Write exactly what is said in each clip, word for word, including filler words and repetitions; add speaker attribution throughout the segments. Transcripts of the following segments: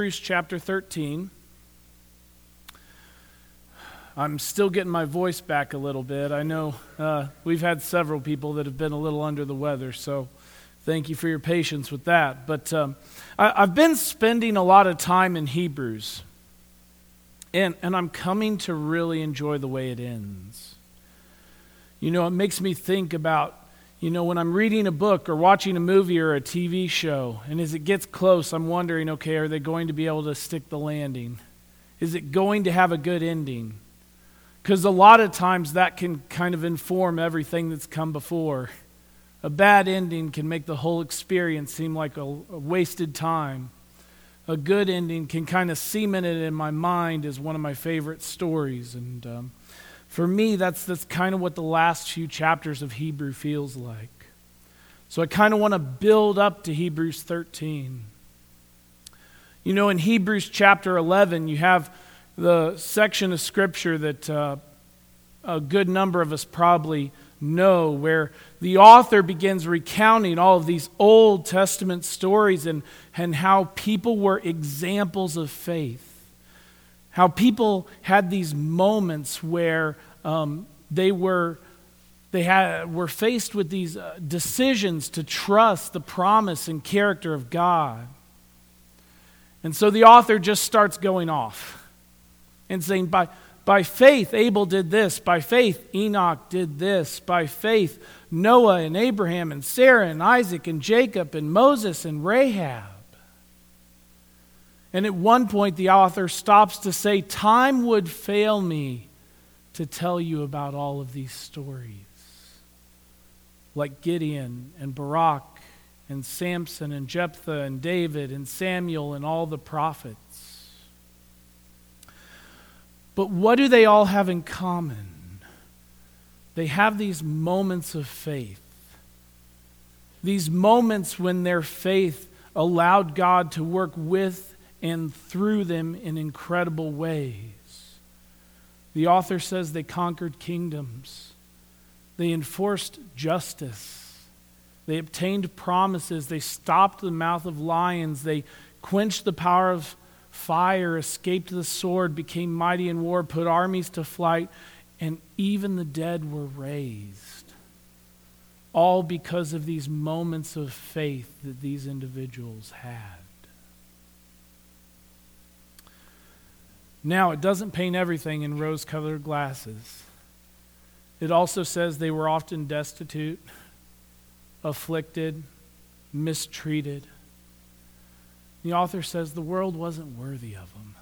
Speaker 1: Hebrews chapter thirteen. I'm still getting my voice back a little bit. I know uh, we've had several people that have been a little under the weather, so thank you for your patience with that. But um, I, I've been spending a lot of time in Hebrews, and, and I'm coming to really enjoy the way it ends. You know, it makes me think about, you know, when I'm reading a book or watching a movie or a T V show, and as it gets close, I'm wondering, okay, are they going to be able to stick the landing? Is it going to have a good ending? Because a lot of times that can kind of inform everything that's come before. A bad ending can make the whole experience seem like a, a wasted time. A good ending can kind of cement it in my mind as one of my favorite stories. And um, for me, that's that's kind of what the last few chapters of Hebrew feels like. So I kind of want to build up to Hebrews thirteen. You know, in Hebrews chapter eleven, you have the section of Scripture that uh, a good number of us probably know, where the author begins recounting all of these Old Testament stories and, and how people were examples of faith. How people had these moments where um, they were they had were faced with these uh, decisions to trust the promise and character of God. And so the author just starts going off and saying, by, by faith Abel did this, by faith Enoch did this, by faith Noah and Abraham and Sarah and Isaac and Jacob and Moses and Rahab. And at one point, the author stops to say, time would fail me to tell you about all of these stories. Like Gideon and Barak and Samson and Jephthah and David and Samuel and all the prophets. But what do they all have in common? They have these moments of faith. These moments when their faith allowed God to work with and through them in incredible ways. The author says they conquered kingdoms. They enforced justice. They obtained promises. They stopped the mouth of lions. They quenched the power of fire, escaped the sword, became mighty in war, put armies to flight, and even the dead were raised. All because of these moments of faith that these individuals had. Now, it doesn't paint everything in rose-colored glasses. It also says they were often destitute, afflicted, mistreated. The author says the world wasn't worthy of them.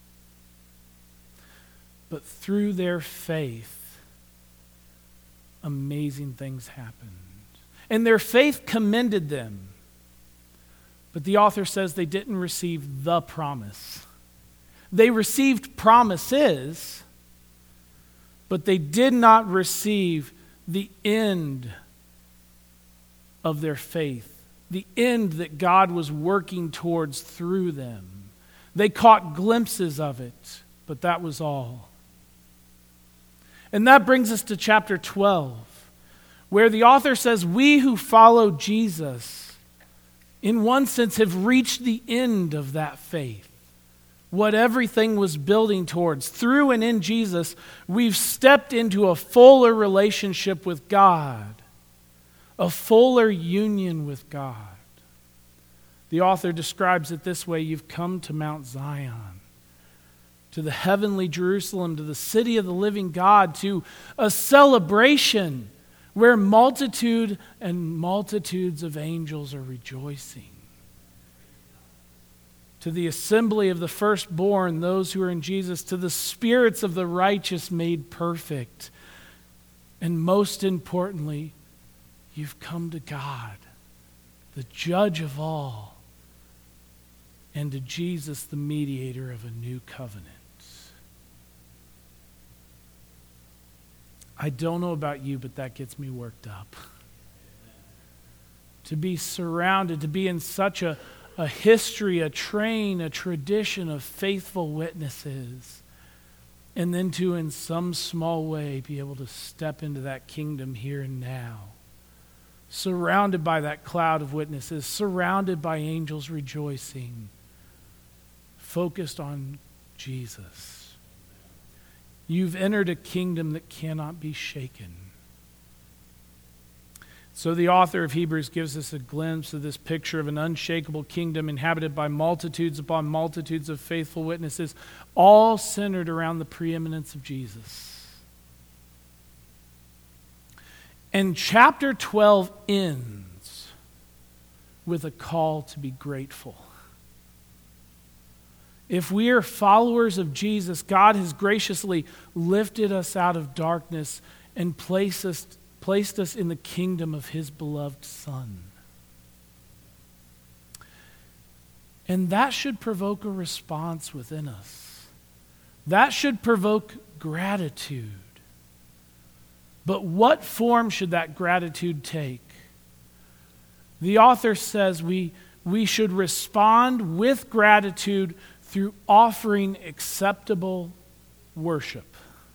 Speaker 1: But through their faith, amazing things happened. And their faith commended them. But the author says they didn't receive the promise. They received promises, but they did not receive the end of their faith, the end that God was working towards through them. They caught glimpses of it, but that was all. And that brings us to chapter twelve, where the author says, we who follow Jesus, in one sense, have reached the end of that faith. What everything was building towards. Through and in Jesus, we've stepped into a fuller relationship with God, a fuller union with God. The author describes it this way: you've come to Mount Zion, to the heavenly Jerusalem, to the city of the living God, to a celebration where multitude and multitudes of angels are rejoicing. To the assembly of the firstborn, those who are in Jesus, to the spirits of the righteous made perfect. And most importantly, you've come to God, the judge of all, and to Jesus, the mediator of a new covenant. I don't know about you, but that gets me worked up. To be surrounded, to be in such a A history, a train, a tradition of faithful witnesses. And then to, in some small way, be able to step into that kingdom here and now. Surrounded by that cloud of witnesses, surrounded by angels rejoicing. focused on Jesus. You've entered a kingdom that cannot be shaken. So the author of Hebrews gives us a glimpse of this picture of an unshakable kingdom inhabited by multitudes upon multitudes of faithful witnesses, all centered around the preeminence of Jesus. And chapter twelve ends with a call to be grateful. If we are followers of Jesus, God has graciously lifted us out of darkness and placed us placed us in the kingdom of his beloved Son. And that should provoke a response within us. That should provoke gratitude. But what form should that gratitude take? The author says we, we should respond with gratitude through offering acceptable worship.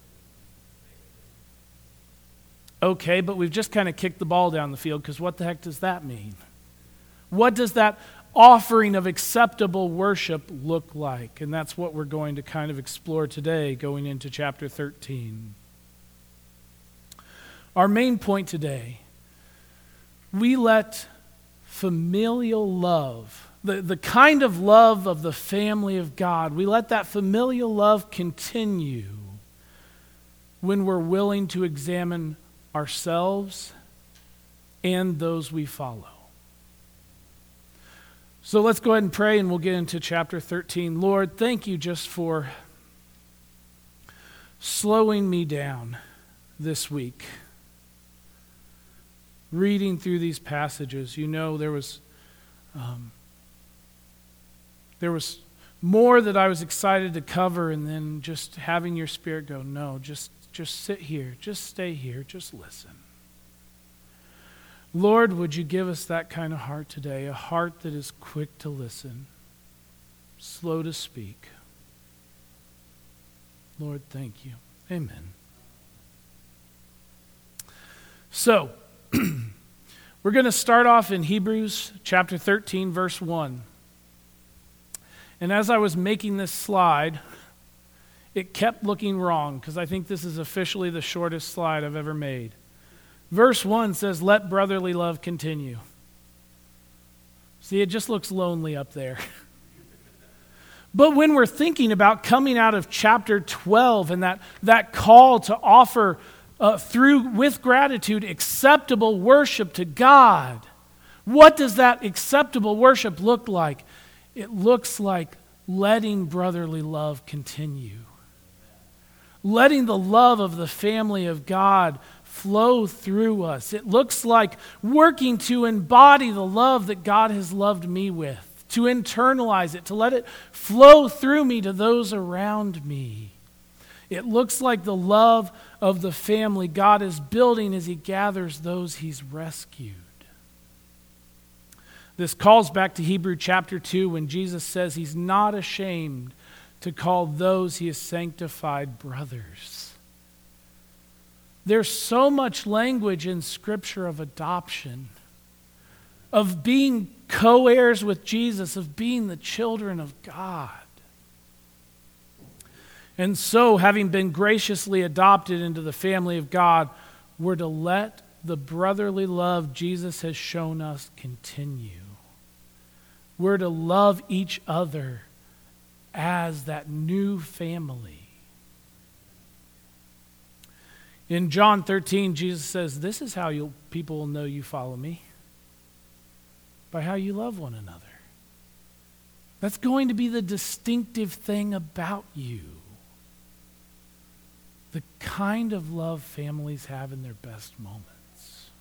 Speaker 1: Okay, but we've just kind of kicked the ball down the field, because what the heck does that mean? What does that offering of acceptable worship look like? And that's what we're going to kind of explore today, going into chapter thirteen. Our main point today, we let familial love, the, the kind of love of the family of God, we let that familial love continue when we're willing to examine ourselves and those we follow. So let's go ahead and pray, and we'll get into chapter thirteen. Lord, thank you just for slowing me down this week. Reading through these passages, you know, there was um, there was more that I was excited to cover, and then just having your Spirit go, no, just Just sit here. Just stay here. Just listen. Lord, would you give us that kind of heart today, a heart that is quick to listen, slow to speak. Lord, thank you. Amen. So, we're going to start off in Hebrews chapter thirteen, verse one. And as I was making this slide, it kept looking wrong, because I think this is officially the shortest slide I've ever made. Verse one says, let brotherly love continue. See, it just looks lonely up there. But when we're thinking about coming out of chapter twelve and that, that call to offer uh, through, with gratitude, acceptable worship to God, what does that acceptable worship look like? It looks like letting brotherly love continue. Letting the love of the family of God flow through us. It looks like working to embody the love that God has loved me with, to internalize it, to let it flow through me to those around me. It looks like the love of the family God is building as he gathers those he's rescued. This calls back to Hebrews chapter two, when Jesus says he's not ashamed to call those he has sanctified brothers. There's so much language in Scripture of adoption, of being co-heirs with Jesus, of being the children of God. And so, having been graciously adopted into the family of God, we're to let the brotherly love Jesus has shown us continue. We're to love each other as that new family. In John thirteen, Jesus says, this is how you'll, people will know you follow me, by how you love one another. That's going to be the distinctive thing about you. The kind of love families have in their best moments.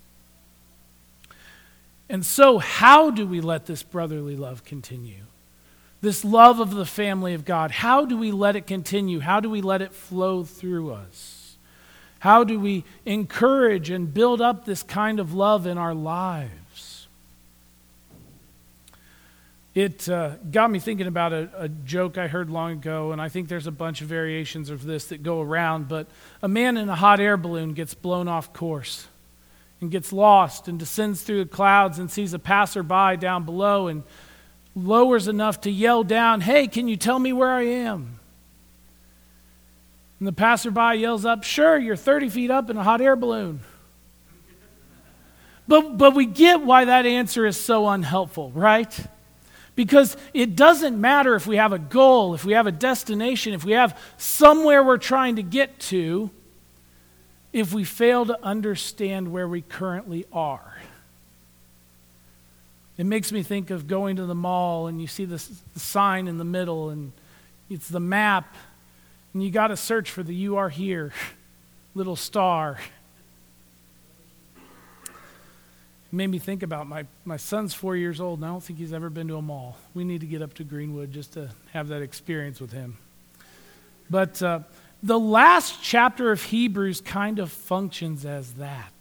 Speaker 1: And so, how do we let this brotherly love continue? This love of the family of God, how do we let it continue? How do we let it flow through us? How do we encourage and build up this kind of love in our lives? It uh, got me thinking about a, a joke I heard long ago, and I think there's a bunch of variations of this that go around, but a man in a hot air balloon gets blown off course and gets lost and descends through the clouds and sees a passerby down below and lowers enough to yell down, "Hey, can you tell me where I am?" And the passerby yells up, "Sure, you're thirty feet up in a hot air balloon." But, but we get why that answer is so unhelpful, right? Because it doesn't matter if we have a goal, if we have a destination, if we have somewhere we're trying to get to, if we fail to understand where we currently are. It makes me think of going to the mall and you see this the sign in the middle and it's the map and you got to search for the "You Are Here" little star. It made me think about my, my son's four years old and I don't think he's ever been to a mall. We need to get up to Greenwood just to have that experience with him. But uh, the last chapter of Hebrews kind of functions as that.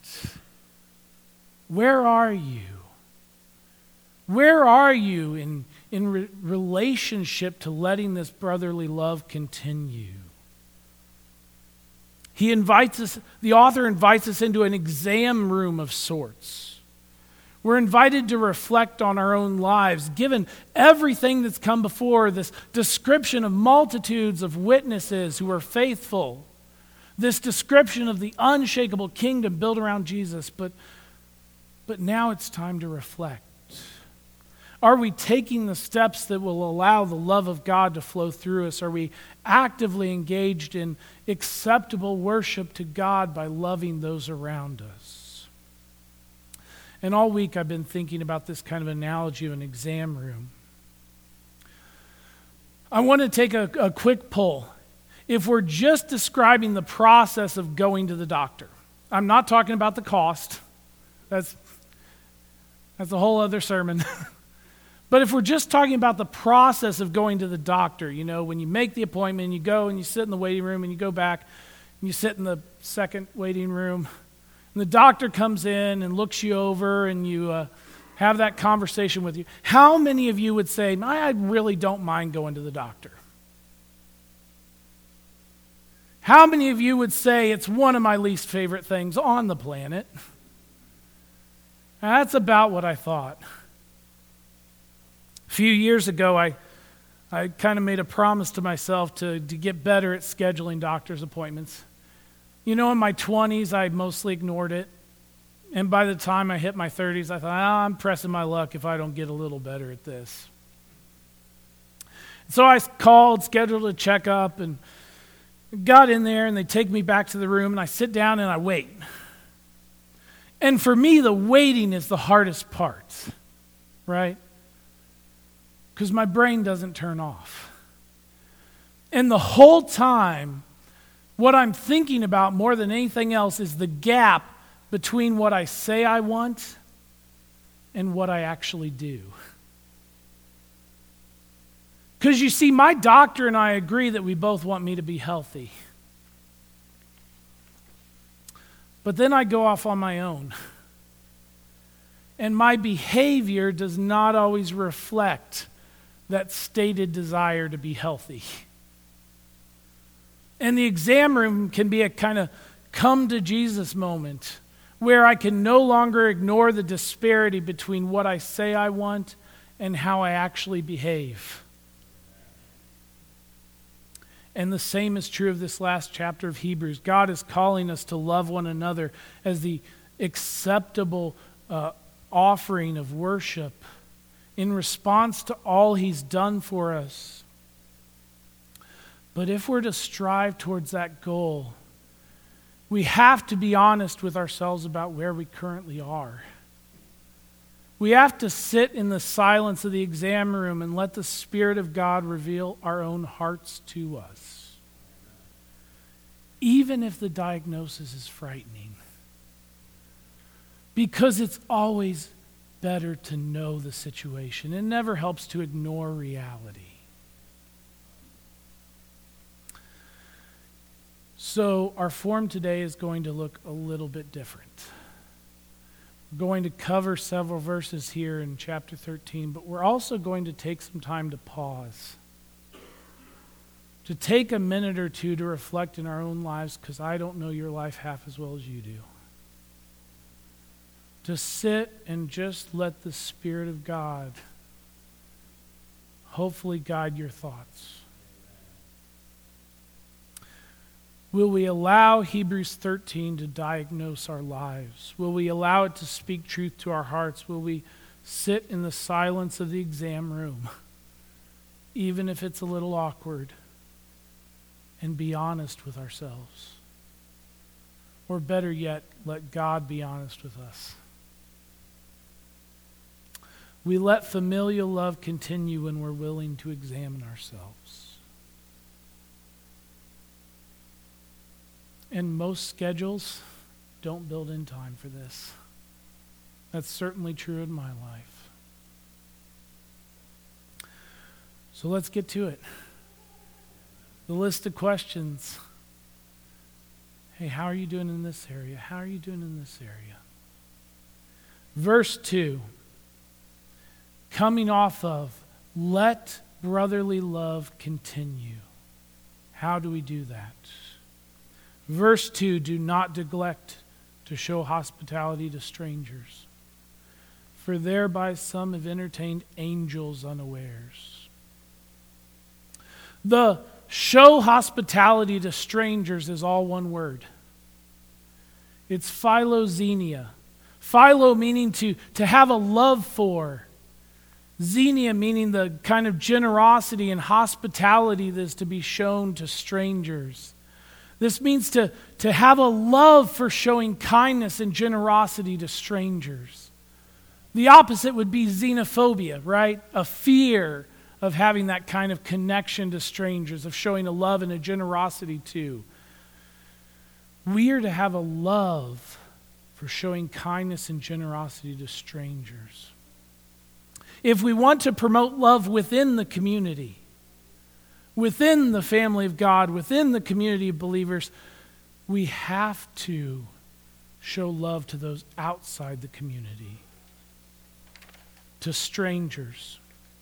Speaker 1: Where are you? Where are you in, in re- relationship to letting this brotherly love continue? He invites us, the author invites us into an exam room of sorts. We're invited to reflect on our own lives, given everything that's come before, this description of multitudes of witnesses who are faithful, this description of the unshakable kingdom built around Jesus, but, but now it's time to reflect. Are we taking the steps that will allow the love of God to flow through us? Are we actively engaged in acceptable worship to God by loving those around us? And all week I've been thinking about this kind of analogy of an exam room. I want to take a, a quick poll. If we're just describing the process of going to the doctor, I'm not talking about the cost. That's, that's a whole other sermon. But if we're just talking about the process of going to the doctor, you know, when you make the appointment, you go and you sit in the waiting room and you go back and you sit in the second waiting room and the doctor comes in and looks you over and you uh, have that conversation with you. How many of you would say, I really don't mind going to the doctor? How many of you would say it's one of my least favorite things on the planet? That's about what I thought. A few years ago, I I kind of made a promise to myself to, to get better at scheduling doctor's appointments. You know, in my twenties, I mostly ignored it. And by the time I hit my thirties, I thought, oh, I'm pressing my luck if I don't get a little better at this. So I called, scheduled a checkup, and got in there, and they take me back to the room, and I sit down and I wait. And for me, the waiting is the hardest part, right? Because my brain doesn't turn off. And the whole time, what I'm thinking about more than anything else is the gap between what I say I want and what I actually do. Because you see, my doctor and I agree that we both want me to be healthy. But then I go off on my own. And my behavior does not always reflect that stated desire to be healthy. And the exam room can be a kind of come to Jesus moment where I can no longer ignore the disparity between what I say I want and how I actually behave. And the same is true of this last chapter of Hebrews. God is calling us to love one another as the acceptable uh, offering of worship in response to all he's done for us. But if we're to strive towards that goal, we have to be honest with ourselves about where we currently are. We have to sit in the silence of the exam room and let the Spirit of God reveal our own hearts to us. Even if the diagnosis is frightening. Because it's always better to know the situation. It never helps to ignore reality. So our form today is going to look a little bit different. We're going to cover several verses here in chapter thirteen, but we're also going to take some time to pause. To take a minute or two to reflect in our own lives, because I don't know your life half as well as you do. To sit and just let the Spirit of God hopefully guide your thoughts. Will we allow Hebrews thirteen to diagnose our lives? Will we allow it to speak truth to our hearts? Will we sit in the silence of the exam room, even if it's a little awkward, and be honest with ourselves? Or better yet, let God be honest with us. We let familial love continue when we're willing to examine ourselves. And most schedules don't build in time for this. That's certainly true in my life. So let's get to it. The list of questions. Hey, how are you doing in this area? How are you doing in this area? Verse two. Coming off of, let brotherly love continue. How do we do that? Verse two, do not neglect to show hospitality to strangers, for thereby some have entertained angels unawares. The show hospitality to strangers is all one word. It's philoxenia. Philo meaning to, to have a love for. Xenia meaning the kind of generosity and hospitality that is to be shown to strangers. This means to, to have a love for showing kindness and generosity to strangers. The opposite would be xenophobia, right? A fear of having that kind of connection to strangers, of showing a love and a generosity to. We are to have a love for showing kindness and generosity to strangers. If we want to promote love within the community, within the family of God, within the community of believers, we have to show love to those outside the community, to strangers.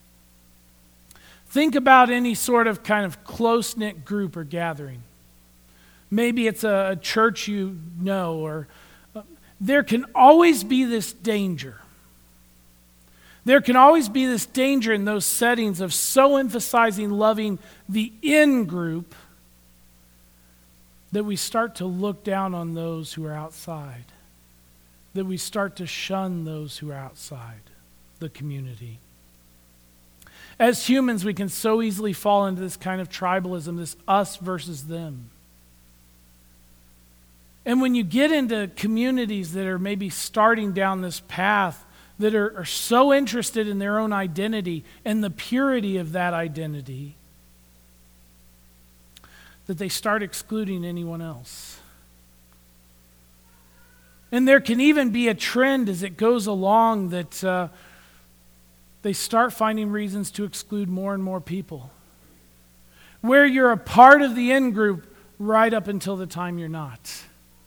Speaker 1: Think about any sort of kind of close-knit group or gathering. Maybe it's a church you know, or uh, there can always be this danger. There can always be this danger in those settings of so emphasizing loving the in-group that we start to look down on those who are outside, that we start to shun those who are outside the community. As humans, we can so easily fall into this kind of tribalism, this us versus them. And when you get into communities that are maybe starting down this path, that are, are so interested in their own identity and the purity of that identity, that they start excluding anyone else. And there can even be a trend as it goes along that uh, they start finding reasons to exclude more and more people. Where you're a part of the in-group right up until the time you're not.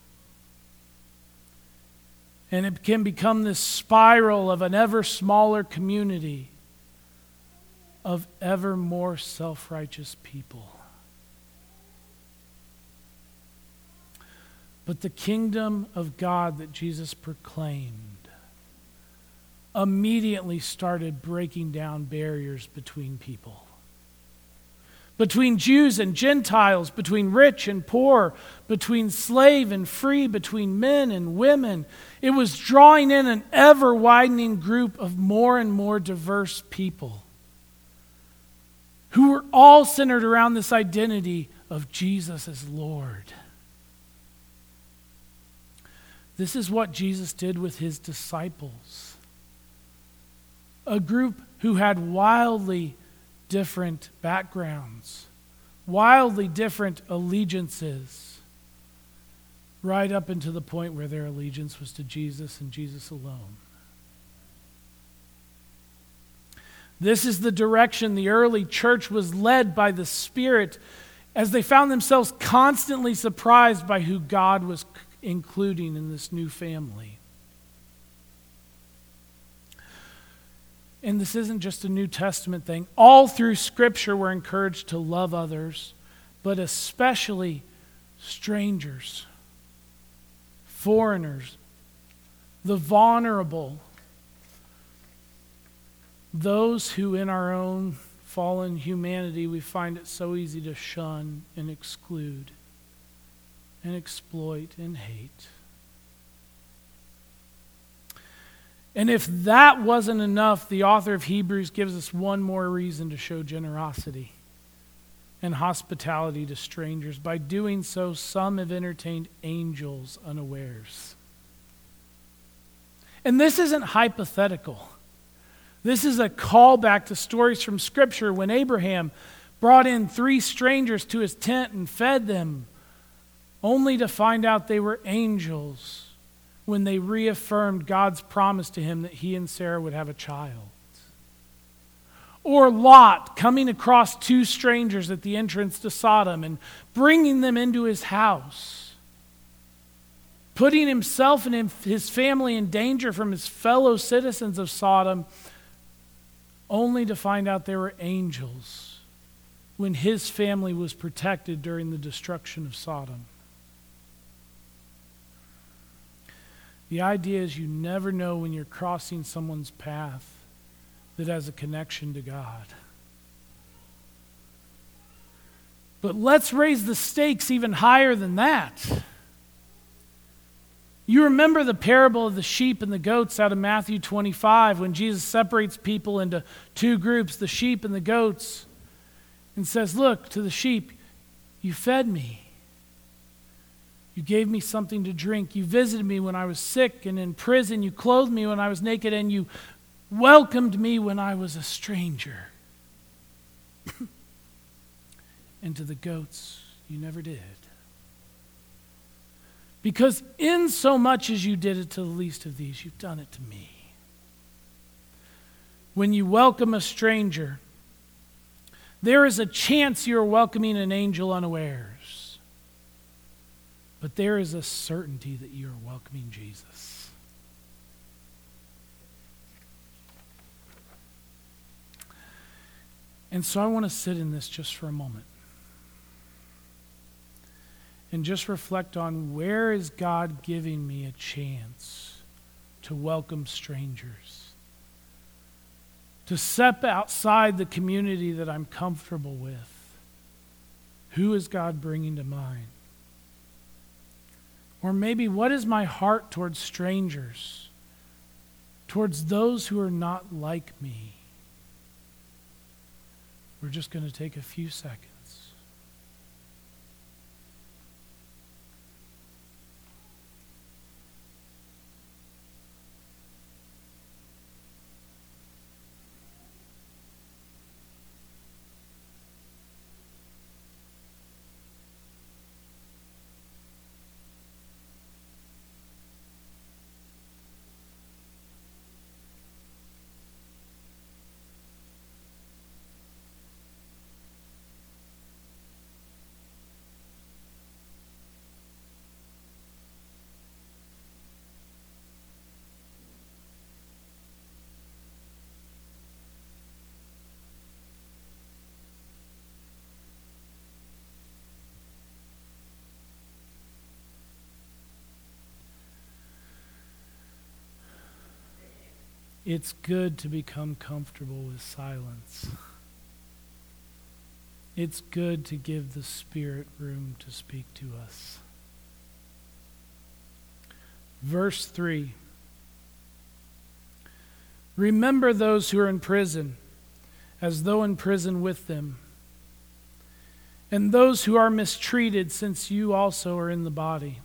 Speaker 1: And it can become this spiral of an ever smaller community of ever more self-righteous people. But the kingdom of God that Jesus proclaimed immediately started breaking down barriers between people. Between Jews and Gentiles, between rich and poor, between slave and free, between men and women. It was drawing in an ever-widening group of more and more diverse people who were all centered around this identity of Jesus as Lord. This is what Jesus did with his disciples. A group who had wildly different backgrounds, wildly different allegiances, right up into the point where their allegiance was to Jesus and Jesus alone. This is the direction the early church was led by the Spirit as they found themselves constantly surprised by who God was including in this new family. And this isn't just a New Testament thing. All through Scripture, we're encouraged to love others, but especially strangers, foreigners, the vulnerable, those who in our own fallen humanity, we find it so easy to shun and exclude and exploit and hate. And if that wasn't enough, the author of Hebrews gives us one more reason to show generosity and hospitality to strangers. By doing so, some have entertained angels unawares. And this isn't hypothetical. This is a callback to stories from Scripture when Abraham brought in three strangers to his tent and fed them, only to find out they were angels when they reaffirmed God's promise to him that he and Sarah would have a child. Or Lot coming across two strangers at the entrance to Sodom and bringing them into his house, putting himself and his family in danger from his fellow citizens of Sodom, only to find out they were angels when his family was protected during the destruction of Sodom. The idea is you never know when you're crossing someone's path that has a connection to God. But let's raise the stakes even higher than that. You remember the parable of the sheep and the goats out of Matthew twenty-five when Jesus separates people into two groups, the sheep and the goats, and says, look, to the sheep, you fed me. You gave me something to drink. You visited me when I was sick and in prison. You clothed me when I was naked, and you welcomed me when I was a stranger. And to the goats, you never did. Because in so much as you did it to the least of these, you've done it to me. When you welcome a stranger, there is a chance you're welcoming an angel unawares. But there is a certainty that you are welcoming Jesus. And so I want to sit in this just for a moment and just reflect on, where is God giving me a chance to welcome strangers, to step outside the community that I'm comfortable with? Who is God bringing to mind? Or maybe, what is my heart towards strangers, towards those who are not like me? We're just going to take a few seconds. It's good to become comfortable with silence. It's good to give the Spirit room to speak to us. Verse three. Remember those who are in prison, as though in prison with them, and those who are mistreated, since you also are in the body.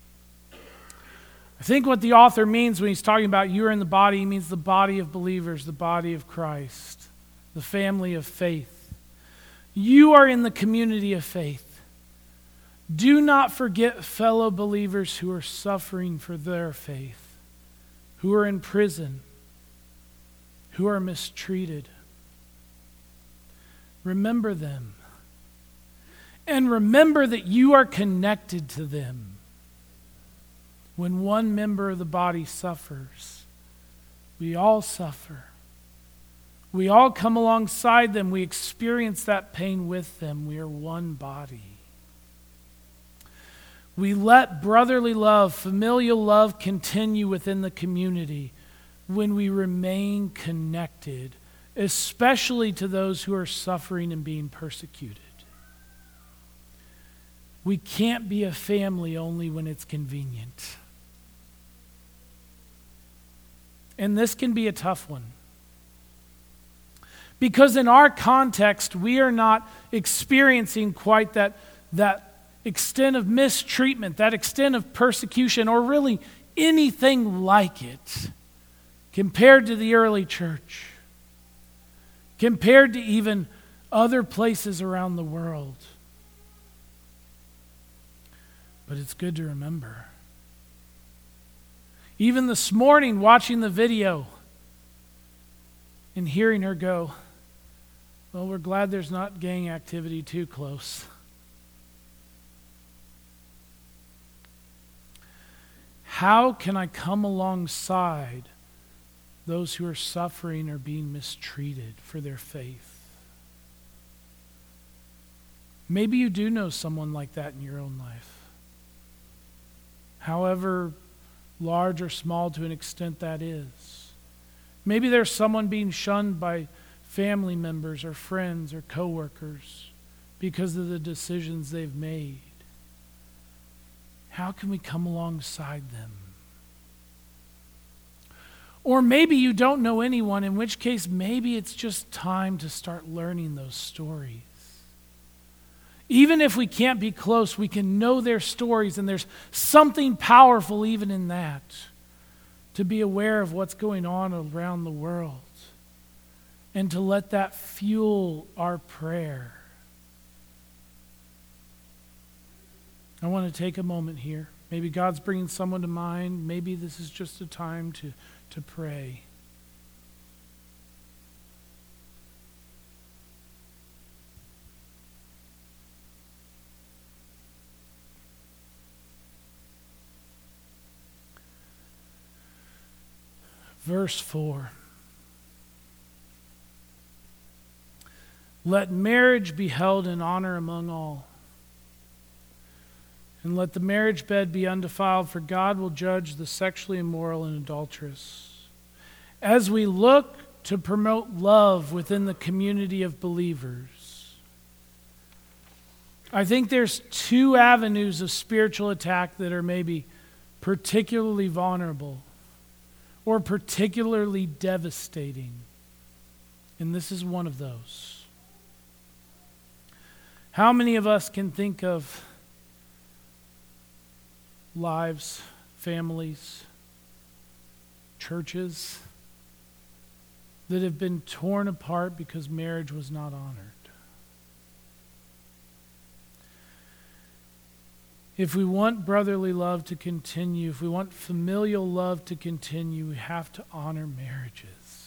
Speaker 1: I think what the author means when he's talking about you are in the body, he means the body of believers, the body of Christ, the family of faith. You are in the community of faith. Do not forget fellow believers who are suffering for their faith, who are in prison, who are mistreated. Remember them. And remember that you are connected to them. When one member of the body suffers, we all suffer. We all come alongside them. We experience that pain with them. We are one body. We let brotherly love, familial love continue within the community when we remain connected especially to those who are suffering and being persecuted. We can't be a family only when it's convenient. And this can be a tough one. Because in our context, we are not experiencing quite that, that extent of mistreatment, that extent of persecution, or really anything like it compared to the early church, compared to even other places around the world. But it's good to remember. Even this morning, watching the video and hearing her go, well, we're glad there's not gang activity too close. How can I come alongside those who are suffering or being mistreated for their faith? Maybe you do know someone like that in your own life. However large or small to an extent that is. Maybe there's someone being shunned by family members or friends or coworkers because of the decisions they've made. How can we come alongside them? Or maybe you don't know anyone, in which case maybe it's just time to start learning those stories. Even if we can't be close, we can know their stories, and there's something powerful even in that, to be aware of what's going on around the world and to let that fuel our prayer. I want to take a moment here. Maybe God's bringing someone to mind. Maybe this is just a time to, to pray. Verse four. Let marriage be held in honor among all, and let the marriage bed be undefiled, for God will judge the sexually immoral and adulterous. As we look to promote love within the community of believers, I think there's two avenues of spiritual attack that are maybe particularly vulnerable or particularly devastating. And this is one of those. How many of us can think of lives, families, churches that have been torn apart because marriage was not honored? If we want brotherly love to continue, if we want familial love to continue, we have to honor marriages.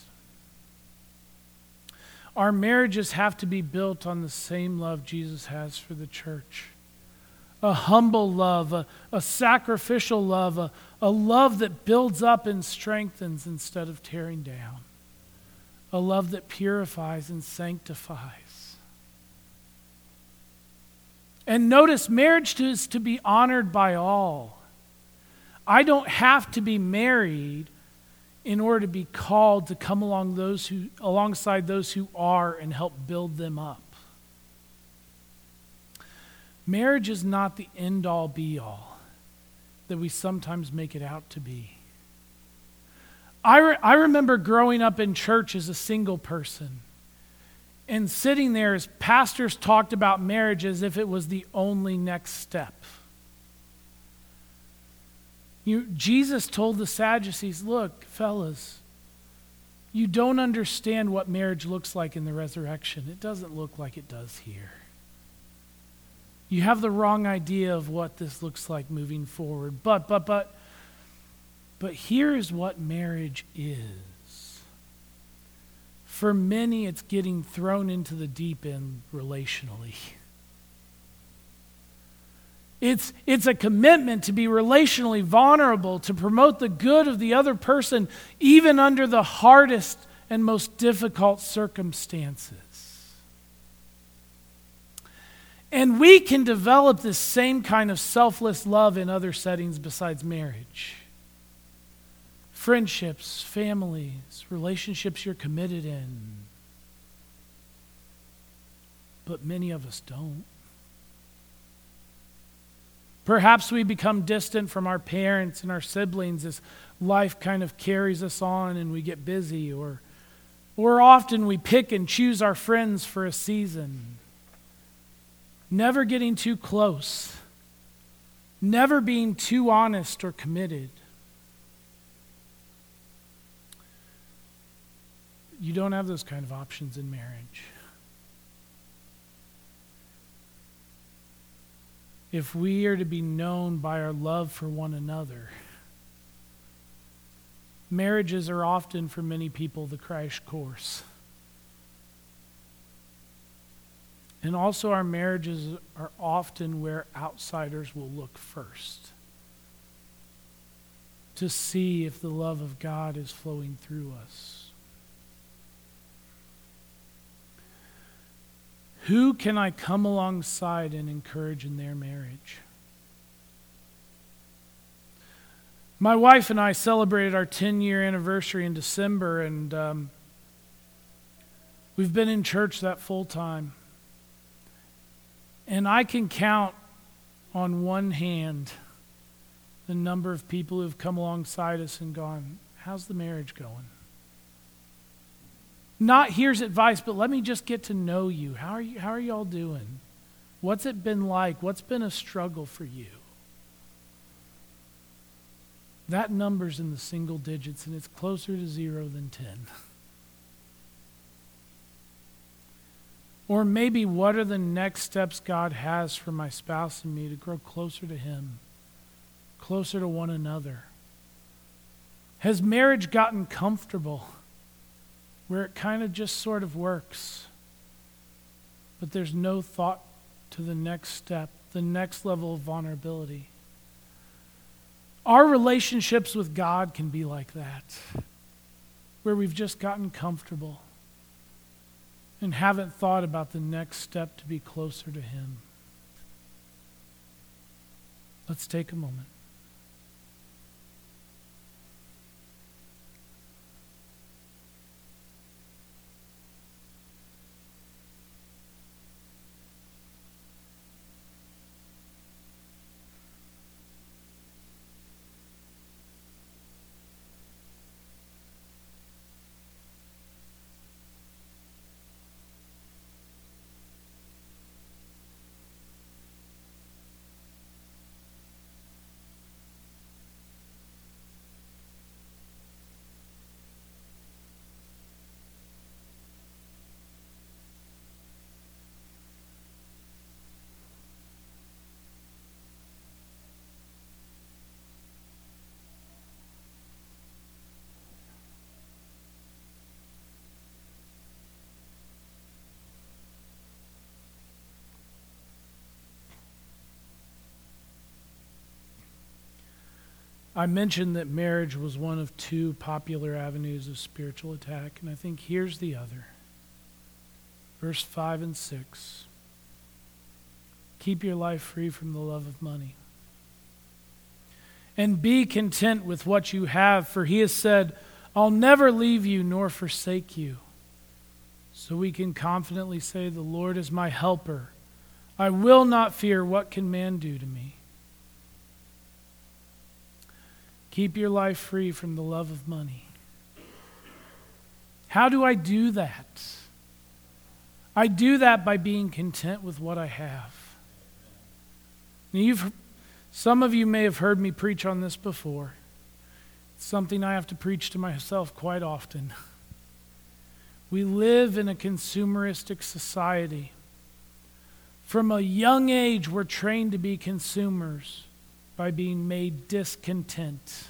Speaker 1: Our marriages have to be built on the same love Jesus has for the church. A humble love, a, a sacrificial love, a, a love that builds up and strengthens instead of tearing down. A love that purifies and sanctifies. And notice, marriage is to be honored by all. I don't have to be married in order to be called to come along those who, alongside those who are and help build them up. Marriage is not the end-all, be-all that we sometimes make it out to be. I, re- I remember growing up in church as a single person and sitting there as pastors talked about marriage as if it was the only next step. You, Jesus told the Sadducees, look, fellas, you don't understand what marriage looks like in the resurrection. It doesn't look like it does here. You have the wrong idea of what this looks like moving forward. But, but, but, but here is what marriage is. For many, it's getting thrown into the deep end relationally. It's, it's a commitment to be relationally vulnerable, to promote the good of the other person, even under the hardest and most difficult circumstances. And we can develop this same kind of selfless love in other settings besides marriage. Friendships, families, relationships you're committed in. but many of us don't. Perhaps we become distant from our parents and our siblings as life kind of carries us on and we get busy, or, or often we pick and choose our friends for a season. Never getting too close. Never being too honest or committed. You don't have those kind of options in marriage. If we are to be known by our love for one another, marriages are often, for many people, the crash course. And also our marriages are often where outsiders will look first to see if the love of God is flowing through us. Who can I come alongside and encourage in their marriage? My wife and I celebrated our ten-year anniversary in December, and um, we've been in church that full time. And I can count on one hand the number of people who've come alongside us and gone, how's the marriage going? Not here's advice, but let me just get to know you. How are you, how are y'all doing? What's it been like? What's been a struggle for you? That number's in the single digits, and it's closer to zero than ten. Or maybe, what are the next steps God has for my spouse and me to grow closer to Him, closer to one another? Has marriage gotten comfortable where it kind of just sort of works, but there's no thought to the next step, the next level of vulnerability? Our relationships with God can be like that, where we've just gotten comfortable and haven't thought about the next step to be closer to Him. Let's take a moment. I mentioned that marriage was one of two popular avenues of spiritual attack, and I think here's the other. Verse five and six. Keep your life free from the love of money. And be content with what you have, for He has said, I'll never leave you nor forsake you. So we can confidently say, the Lord is my helper. I will not fear, what can man do to me? Keep your life free from the love of money. How do I do that? I do that by being content with what I have. Now you've, some of you may have heard me preach on this before. It's something I have to preach to myself quite often. We live in a consumeristic society. From a young age, we're trained to be consumers by being made discontent.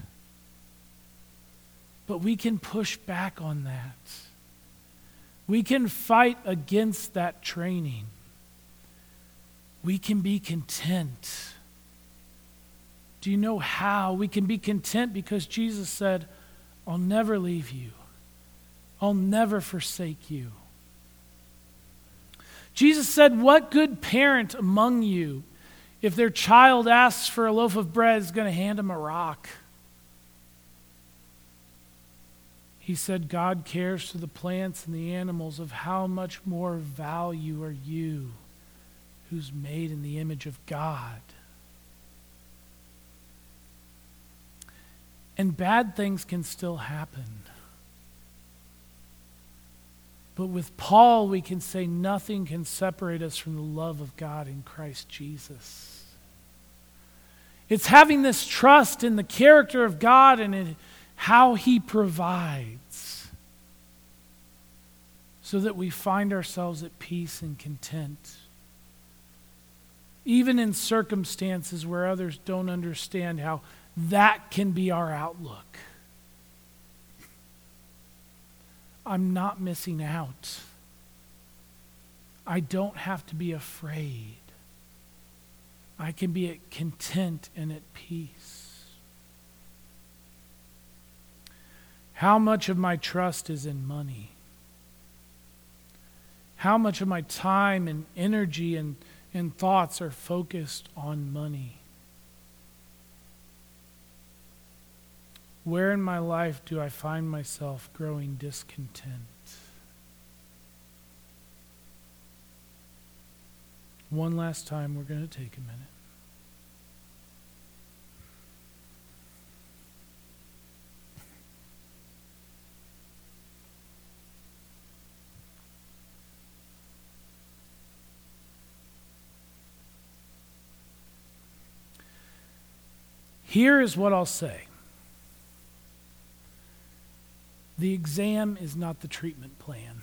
Speaker 1: But we can push back on that. We can fight against that training. We can be content. Do you know how? We can be content because Jesus said, I'll never leave you. I'll never forsake you. Jesus said, what good parent among you, if their child asks for a loaf of bread, is going to hand them a rock? He said, God cares for the plants and the animals. Of how much more value are you, who's made in the image of God? And bad things can still happen. But with Paul, we can say nothing can separate us from the love of God in Christ Jesus. It's having this trust in the character of God and in how He provides, so that we find ourselves at peace and content, even in circumstances where others don't understand how that can be our outlook. I'm not missing out. I don't have to be afraid. I can be at content and at peace. How much of my trust is in money? How much of my time and energy and, and thoughts are focused on money? Where in my life do I find myself growing discontent? One last time, we're going to take a minute. Here is what I'll say. The exam is not the treatment plan.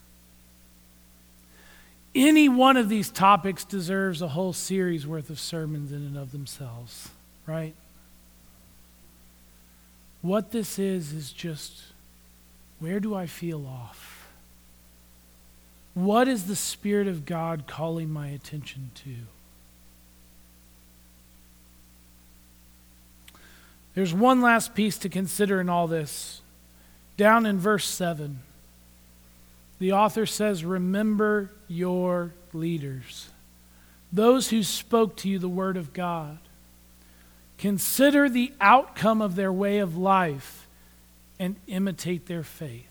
Speaker 1: Any one of these topics deserves a whole series worth of sermons in and of themselves, right? What this is, is just, where do I feel off? What is the Spirit of God calling my attention to? There's one last piece to consider in all this. Down in verse seven, the author says, remember your leaders, those who spoke to you the word of God. Consider the outcome of their way of life and imitate their faith.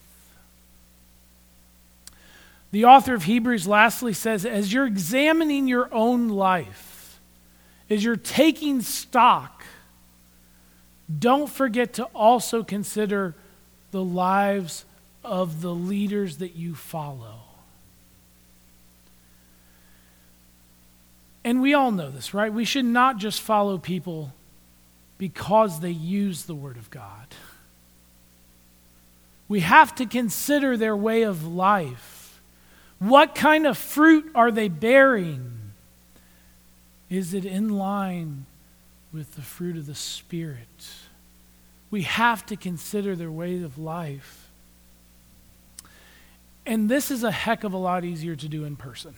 Speaker 1: The author of Hebrews lastly says, as you're examining your own life, as you're taking stock, don't forget to also consider the lives of the leaders that you follow. And we all know this, right? We should not just follow people because they use the Word of God. We have to consider their way of life. What kind of fruit are they bearing? Is it in line with the fruit of the Spirit? We have to consider their way of life. And this is a heck of a lot easier to do in person.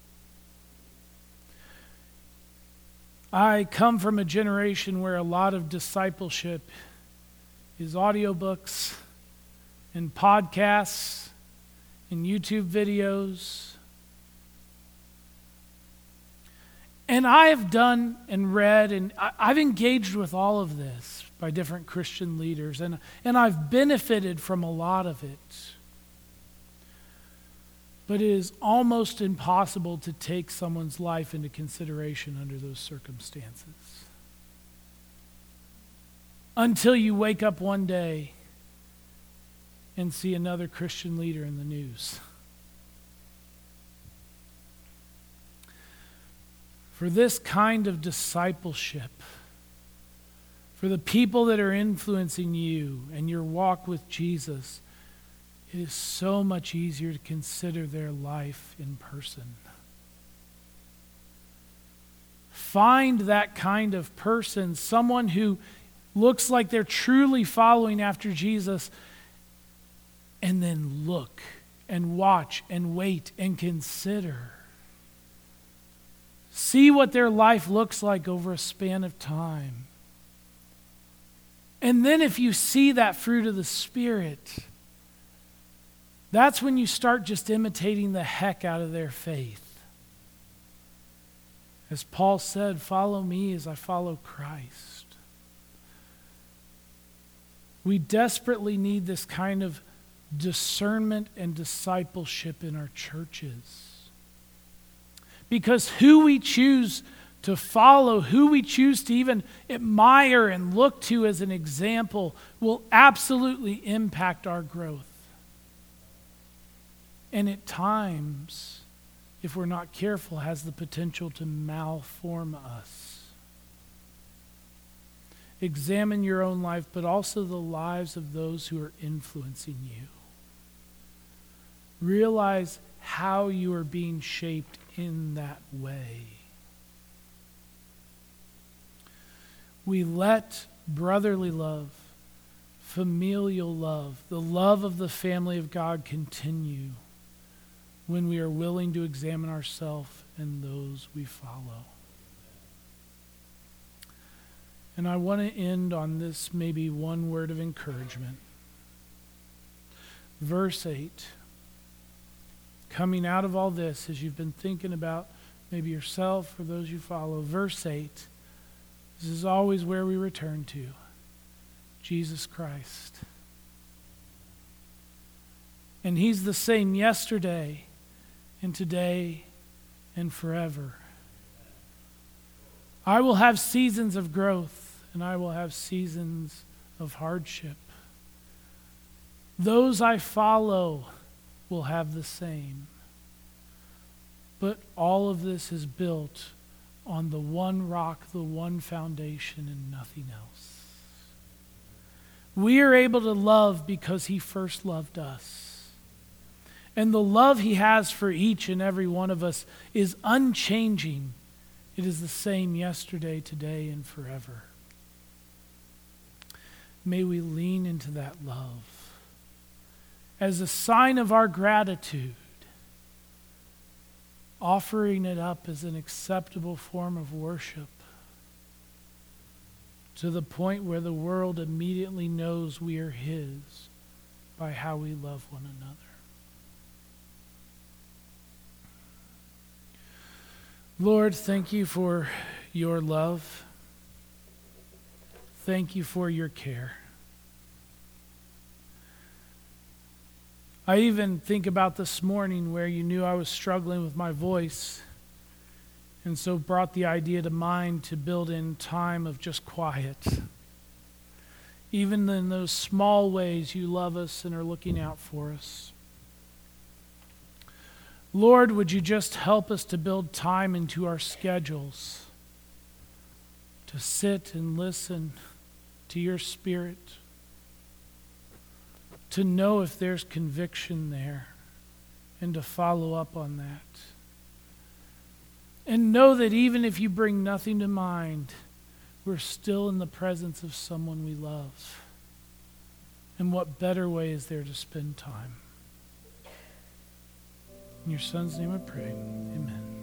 Speaker 1: I come from a generation where a lot of discipleship is audiobooks and podcasts and YouTube videos. And I have done and read and I've engaged with all of this by different Christian leaders, and, and I've benefited from a lot of it. But it is almost impossible to take someone's life into consideration under those circumstances. Until you wake up one day and see another Christian leader in the news. For this kind of discipleship, for the people that are influencing you and your walk with Jesus, it is so much easier to consider their life in person. Find that kind of person, someone who looks like they're truly following after Jesus, and then look and watch and wait and consider. See what their life looks like over a span of time. And then if you see that fruit of the Spirit, that's when you start just imitating the heck out of their faith. As Paul said, follow me as I follow Christ. We desperately need this kind of discernment and discipleship in our churches. Because who we choose to follow, who we choose to even admire and look to as an example will absolutely impact our growth. And at times, if we're not careful, has the potential to malform us. Examine your own life, but also the lives of those who are influencing you. Realize how you are being shaped in that way. We let brotherly love, familial love, the love of the family of God continue when we are willing to examine ourselves and those we follow. And I want to end on this maybe one word of encouragement. Verse eight. Coming out of all this, as you've been thinking about maybe yourself or those you follow, verse eight, this is always where we return to. Jesus Christ. And he's the same yesterday and today and forever. I will have seasons of growth and I will have seasons of hardship. Those I follow will have the same. But all of this is built on the one rock, the one foundation, and nothing else. We are able to love because he first loved us. And the love he has for each and every one of us is unchanging. It is the same yesterday, today, and forever. May we lean into that love as a sign of our gratitude, offering it up as an acceptable form of worship to the point where the world immediately knows we are his by how we love one another. Lord, thank you for your love. Thank you for your care. I even think about this morning where you knew I was struggling with my voice, and so brought the idea to mind to build in time of just quiet. Even in those small ways you love us and are looking out for us. Lord, would you just help us to build time into our schedules to sit and listen to your Spirit, to know if there's conviction there, and to follow up on that. And know that even if you bring nothing to mind, we're still in the presence of someone we love. And what better way is there to spend time? In your Son's name I pray. Amen.